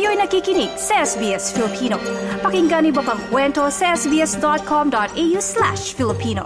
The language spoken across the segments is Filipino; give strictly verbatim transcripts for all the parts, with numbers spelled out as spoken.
Kayo'y nakikinig sa S B S Filipino. Pakinggan niyo pa ang kwento sa sbs.com.au slash Filipino.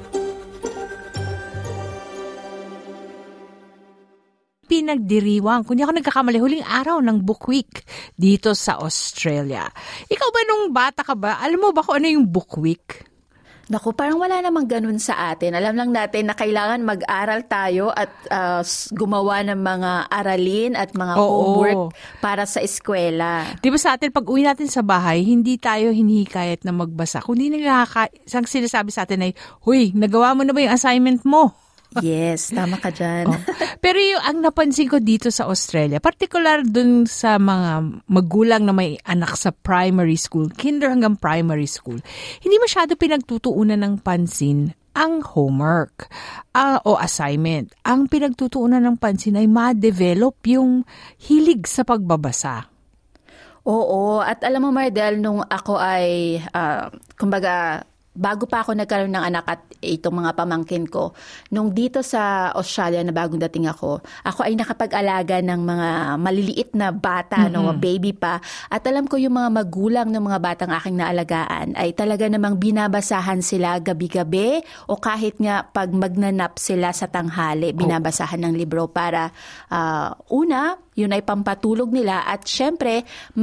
Pinagdiriwang, kung di ako nagkakamali, huling araw ng Book Week dito sa Australia. Ikaw ba nung bata ka ba, alam mo ba kung ano yung Book Week? Naku, parang wala namang ganun sa atin. Alam lang natin na kailangan mag-aral tayo at uh, gumawa ng mga aralin at mga Oo. homework para sa eskwela. Di ba sa atin, pag uwi natin sa bahay, hindi tayo hinihikayat na magbasa. Kundi nakaka- isang sinasabi sa atin ay, huy, nagawa mo na ba yung assignment mo? Yes, tama ka dyan. Oh. Pero yung ang napansin ko dito sa Australia, particular dun sa mga magulang na may anak sa primary school, kinder hanggang primary school, hindi masyado pinagtutuunan ng pansin ang homework uh, o assignment. Ang pinagtutuunan ng pansin ay ma-develop yung hilig sa pagbabasa. Oo, at alam mo Mardel, nung ako ay, uh, kumbaga, bago pa ako nagkaroon ng anak at itong mga pamangkin ko, nung dito sa Australia na bagong dating ako, ako ay nakapag-alaga ng mga maliliit na bata, mm-hmm. no, baby pa. At alam ko yung mga magulang ng mga batang aking naalagaan ay talaga namang binabasahan sila gabi-gabi o kahit nga pag magnanap sila sa tanghali, binabasahan ng libro para uh, una, yun ay pampatulog nila at syempre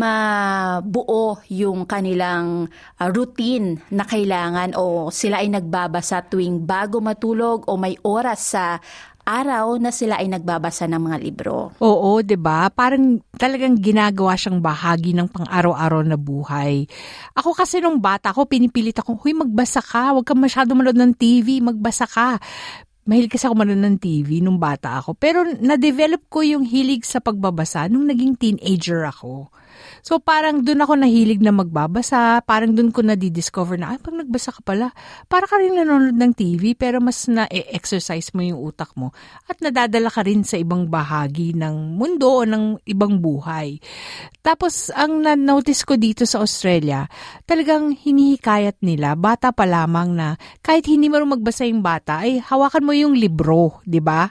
mabuo yung kanilang uh, routine na kailangan o sila ay nagbabasa tuwing bago matulog o may oras sa araw na sila ay nagbabasa ng mga libro. Oo, 'di ba? Parang talagang ginagawa siyang bahagi ng pang-araw-araw na buhay. Ako kasi nung bata ko, pinipilit ako, "Huy, magbasa ka, huwag kang masyado manood ng T V, magbasa ka." Mahilig kasi ako manood ng T V nung bata ako. Pero na-develop ko yung hilig sa pagbabasa nung naging teenager ako. So parang dun ako nahilig na magbabasa. Parang dun ko na-discover na, ay, pag nagbasa ka pala, para ka rin nanonood ng T V, pero mas na-exercise mo yung utak mo. At nadadala ka rin sa ibang bahagi ng mundo o ng ibang buhay. Tapos, ang na-notice ko dito sa Australia, talagang hinihikayat nila, bata pa lamang na, kahit hindi mo magbasa yung bata, ay hawakan mo yung libro, di ba?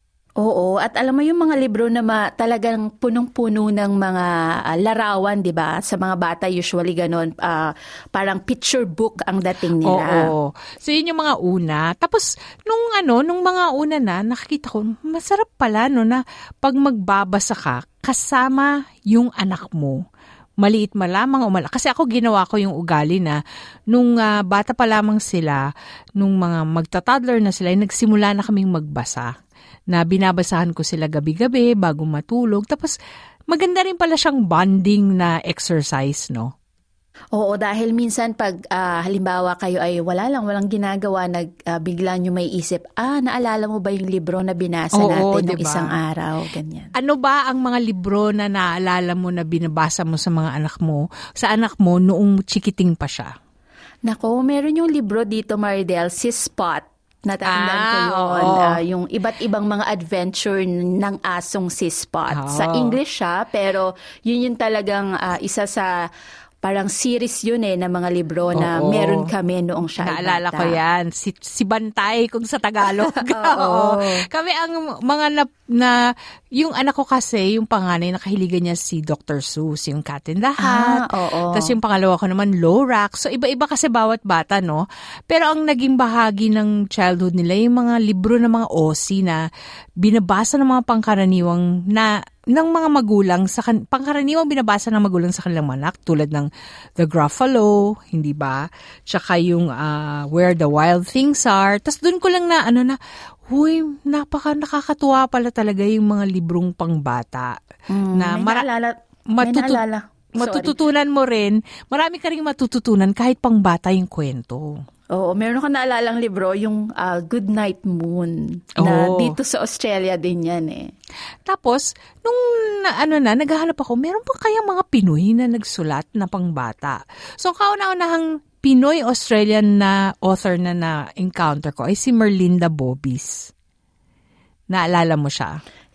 Oo, at alam mo yung mga libro na ma, talagang punong-puno ng mga uh, larawan, di ba? Sa mga bata, usually ganun, uh, parang picture book ang dating nila. Oo. So, yun yung mga una. Tapos, nung ano, nung mga una na, nakikita ko, masarap pala, no, na pag magbabasa ka, kasama yung anak mo. Maliit malamang o malaki. Kasi ako ginawa ko yung ugali na nung uh, bata pa lamang sila, nung mga magta-toddler na sila, nagsimula na kaming magbasa. Na binabasahan ko sila gabi-gabi bago matulog. Tapos maganda rin pala siyang bonding na exercise, no? Oo, dahil minsan pag uh, halimbawa kayo ay wala lang, walang ginagawa, nag, uh, bigla nyo may isip, ah, naalala mo ba yung libro na binasa Oo, natin diba? ng isang araw? Ganyan. Ano ba ang mga libro na naalala mo na binabasa mo sa mga anak mo, sa anak mo noong chikiting pa siya? Nako, meron yung libro dito, Maridel, si Spot. Natatandaan ah, ko yun. Oh. Uh, yung iba't ibang mga adventure ng asong si Spot. Oh. Sa English siya, pero yun yung talagang uh, isa sa parang series yun eh, na mga libro na Oo. meron kami noong siya ay Naalala bata. ko yan. Si, si Bantay kung sa Tagalog. Oo. Kami ang mga na, na, yung anak ko kasi, yung panganay, nakahiligan niya si Doctor Seuss, yung Cat in the Hat. Ah, oo. Tapos yung pangalawa ko naman, Lorax. So iba-iba kasi bawat bata, no? Pero ang naging bahagi ng childhood nila, yung mga libro ng mga Aussie na binabasa ng mga pangkaraniwang na ng mga magulang sa kan- pangkaraniwang binabasa ng magulang sa kanilang anak tulad ng The Gruffalo, hindi ba? Tsaka yung uh, Where the Wild Things Are. Tapos doon ko lang na ano na, huy, napaka nakakatuwa pala talaga yung mga librong pangbata. Mm, na may mara- naalala. matutu- may naalala. Matututunan mo rin, marami ka rin matututunan kahit pangbata yung kwento. Oo, meron ka naalalang libro, yung uh, Good Night Moon, na Oh. dito sa Australia din yan eh. Tapos, nung na, ano na, naghahanap ako, meron pa kayang mga Pinoy na nagsulat na pangbata. So, kauna-unahang Pinoy-Australian na author na na-encounter ko ay si Merlinda Bobis. Naalala mo siya?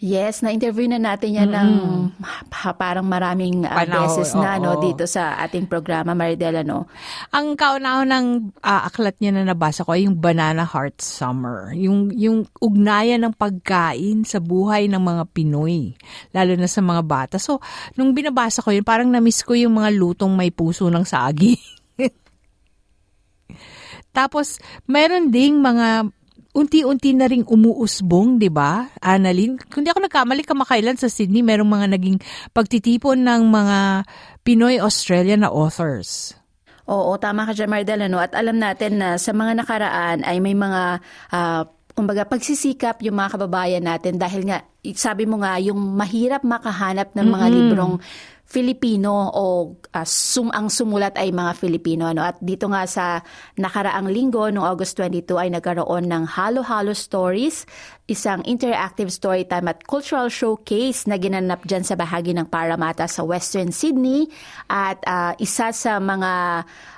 Yes, na-interview na natin yan mm-hmm. ng ha, parang maraming uh, Panahon, beses na oo. no, dito sa ating programa, Maridel. Ano? Ang kauna ng uh, aklat niya na nabasa ko ay yung Banana Heart Summer. Yung, yung ugnayan ng pagkain sa buhay ng mga Pinoy, lalo na sa mga bata. So, nung binabasa ko yun, parang na-miss ko yung mga lutong may puso ng saging. Tapos, mayroon ding mga unti-unti na ring umuusbong, di ba, Annalyn? Kung di ako nagkamali, kamakailan sa Sydney, merong mga naging pagtitipon ng mga Pinoy-Australian na authors. Oo, tama ka dyan, Maridel. Ano? At alam natin na sa mga nakaraan ay may mga, uh, kumbaga, pagsisikap yung mga kababayan natin dahil nga, sabi mo nga, yung mahirap makahanap ng mga mm-hmm. librong Filipino o uh, sum ang sumulat ay mga Filipino. Ano? At dito nga sa nakaraang linggo, noong August twenty-two, ay nagkaroon ng Halo Halo Stories, isang interactive storytime at cultural showcase na ginanap dyan sa bahagi ng Parramatta sa Western Sydney. At uh, isa sa mga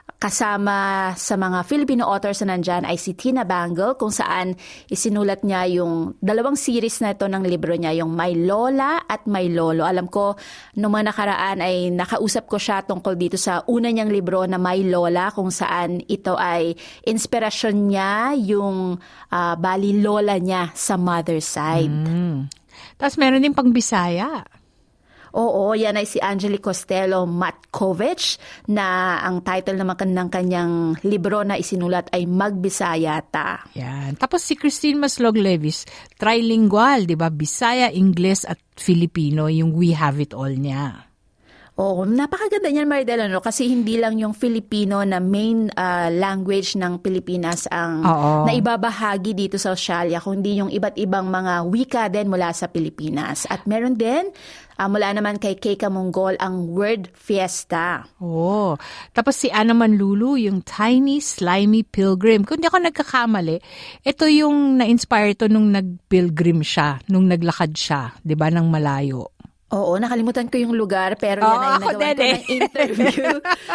kasama sa mga Filipino authors na nandyan ay si Tina Bangle, kung saan isinulat niya yung dalawang series na ito ng libro niya, yung My Lola at My Lolo. Alam ko, nung mga nakaraan ay nakausap ko siya tungkol dito sa una niyang libro na My Lola, kung saan ito ay inspirasyon niya yung uh, bali lola niya sa mother side. Mm. Tapos meron din pang Bisaya. Oo, yan ay si Angeli Costello Matkovich na ang title naman ng kanyang libro na isinulat ay Magbisaya Ta. Yan. Tapos si Christine Maslog Levis, trilingual, di ba? Bisaya, Ingles at Filipino, yung We Have It All niya. Oo, napakaganda niyan, Maridel, ano? Kasi hindi lang yung Filipino na main uh, language ng Pilipinas ang Oo. naibabahagi dito sa Australia, kundi yung iba't ibang mga wika din mula sa Pilipinas. At meron din Uh, mula naman kay Keika Mongol ang Word Fiesta. Oh, tapos si Ana Manlulu, yung Tiny Slimy Pilgrim. Kung di ako nagkakamali, ito yung na-inspire to nung nag-pilgrim siya, nung naglakad siya, di ba, ng malayo. Oo, nakalimutan ko yung lugar, pero yan oh, ay nagawa ko ng interview.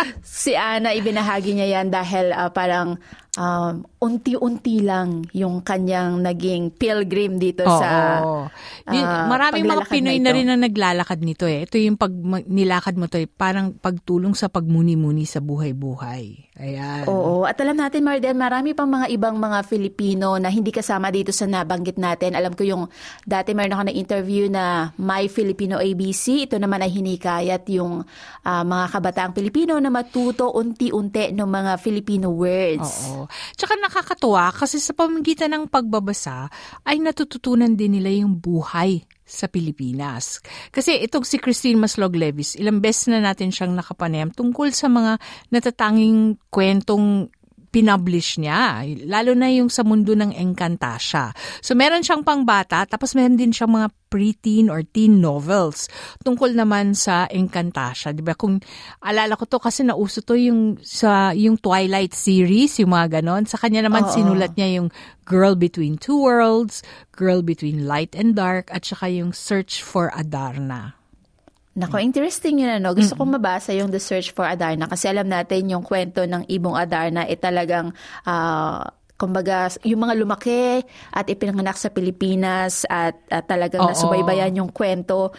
Si Ana, ibinahagi niya yan dahil uh, parang um, unti-unti lang yung kanyang naging pilgrim dito Oo. sa uh, maraming mga Pinoy na, na rin ang naglalakad nito eh. Ito yung pag nilakad mo to eh, parang pagtulong sa pagmuni-muni sa buhay-buhay. Ayan. Oo, at alam natin, Maridel, marami pang mga ibang mga Filipino na hindi kasama dito sa nabanggit natin. Alam ko yung dati meron ako na interview na My Filipino A B C. Ito naman ay hinikayat yung uh, mga kabataang Pilipino na matuto unti-unti ng mga Filipino words. Oo. Tsaka nakakatuwa kasi sa pamamagitan ng pagbabasa ay natututunan din nila yung buhay sa Pilipinas. Kasi itong si Christine Maslog Levis, ilang beses na natin siyang nakapanayam tungkol sa mga natatanging kwentong pinublish niya, lalo na yung sa mundo ng Encantasia. So meron siyang pangbata, tapos meron din siyang mga pre-teen or teen novels tungkol naman sa Encantasia. Diba? Kung alala ko to kasi nauso to yung sa yung Twilight series, yung mga ganon. Sa kanya naman Oo. sinulat niya yung Girl Between Two Worlds, Girl Between Light and Dark, at saka yung Search for Adarna. Nako, interesting yun, ano. Gusto mm-hmm. kong mabasa yung The Search for Adarna kasi alam natin yung kwento ng Ibong Adarna ay talagang, uh, kumbaga, yung mga lumaki at ipinanganak sa Pilipinas at, at talagang Oo. nasubaybayan yung kwento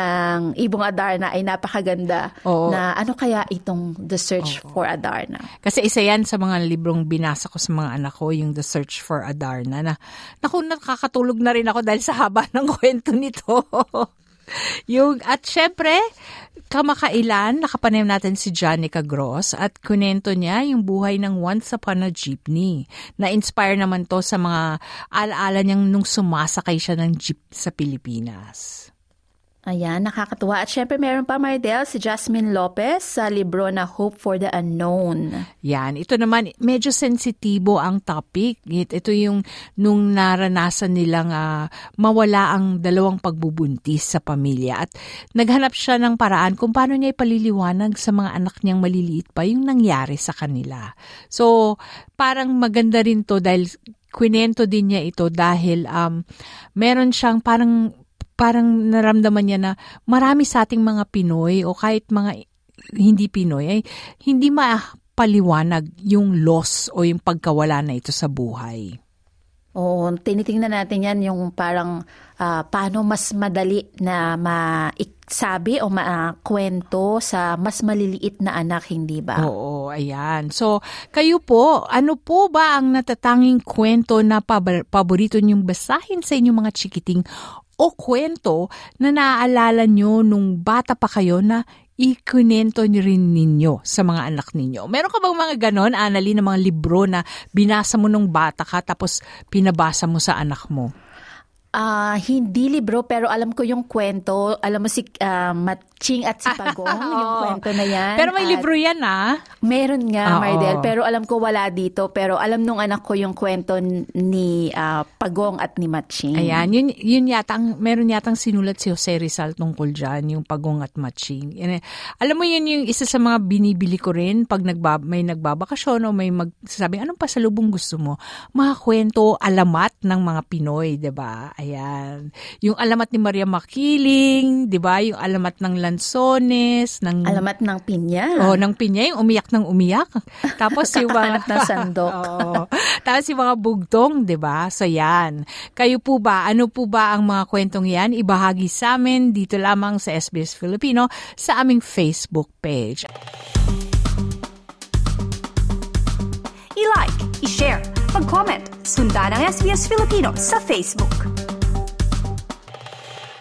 ng Ibong Adarna ay napakaganda. Oo. Na ano kaya itong The Search Oo. for Adarna? Kasi isa yan sa mga librong binasa ko sa mga anak ko, yung The Search for Adarna. Na, naku, nakakatulog na rin ako dahil sa haba ng kwento nito. Yung, at syempre, kamakailan, nakapanayam natin si Janica Gross at kunento niya yung buhay ng Once Upon a Jeepney. Na-inspire naman to sa mga alaala niyang nung sumasakay siya ng jeep sa Pilipinas. Ayan, nakakatuwa. At syempre meron pa, Maridel, si Jasmine Lopez sa libro na Hope for the Unknown. Yan, ito naman, medyo sensitibo ang topic. Ito yung nung naranasan nilang uh, mawala ang dalawang pagbubuntis sa pamilya. At naghanap siya ng paraan kung paano niya ipaliliwanag sa mga anak niyang maliliit pa yung nangyari sa kanila. So, parang maganda rin to dahil kwento din niya ito dahil um, meron siyang parang parang naramdaman niya na marami sa ating mga Pinoy o kahit mga hindi Pinoy ay hindi mapaliwanag yung loss o yung pagkawala na ito sa buhay. O, tinitingnan natin yan yung parang uh, paano mas madali na maiksabi o makwento sa mas maliliit na anak, hindi ba? Oo, ayan. So, kayo po, ano po ba ang natatanging kwento na pab- paborito niyong basahin sa inyong mga chikiting o kwento na naaalala nyo nung bata pa kayo na ikunento nyo rin ninyo sa mga anak ninyo? Meron ka bang mga ganon, Annalyn, na mga libro na binasa mo nung bata ka tapos pinabasa mo sa anak mo? Ah, uh, hindi libro, pero alam ko yung kwento. Alam mo si uh, Matching at si Pagong, yung kwento na yan. Pero may at libro yan, ah. Meron nga, Oo. Mardel. Pero alam ko wala dito. Pero alam nung anak ko yung kwento ni uh, Pagong at ni Matching. Ayan, yun, yun yatang, meron yatang sinulat si Jose Rizal tungkol dyan, yung Pagong at Matching. Yan, alam mo yun yung isa sa mga binibili ko rin pag nagbab- may nagbabakasyon o may magsasabi, anong pasalubong gusto mo? Mga kwento, alamat ng mga Pinoy, diba? Ayan. Yung alamat ni Maria Makiling, di ba? Yung alamat ng Lanzones. Ng, alamat ng Pinya. Oh, ng Pinya, yung umiyak ng umiyak. Tapos yung mga... ng sandok. oh, tapos yung mga bugtong, di ba? So yan. Kayo po ba? Ano po ba ang mga kwentong yan? Ibahagi sa amin dito lamang sa S B S Filipino sa aming Facebook page. I-like, i-share, mag-comment, sundan ang S B S Filipino sa Facebook.